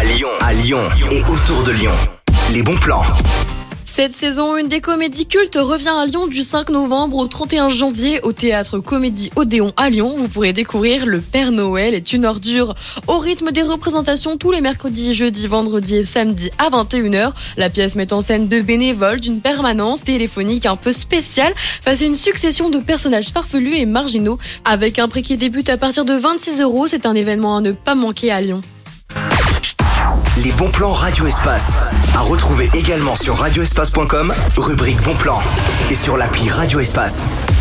À Lyon et autour de Lyon. Les bons plans. Cette saison, une des comédies cultes revient à Lyon du 5 novembre au 31 janvier au théâtre Comédie Odéon à Lyon. Vous pourrez découvrir Le Père Noël est une ordure. Au rythme des représentations tous les mercredis, jeudis, vendredis et samedis à 21h, la pièce met en scène deux bénévoles d'une permanence téléphonique un peu spéciale face à une succession de personnages farfelus et marginaux. Avec un prix qui débute à partir de 26 €, c'est un événement à ne pas manquer à Lyon. Les bons plans Radio Espace. À retrouver également sur radioespace.com, rubrique bons plans. Et sur l'appli Radio Espace.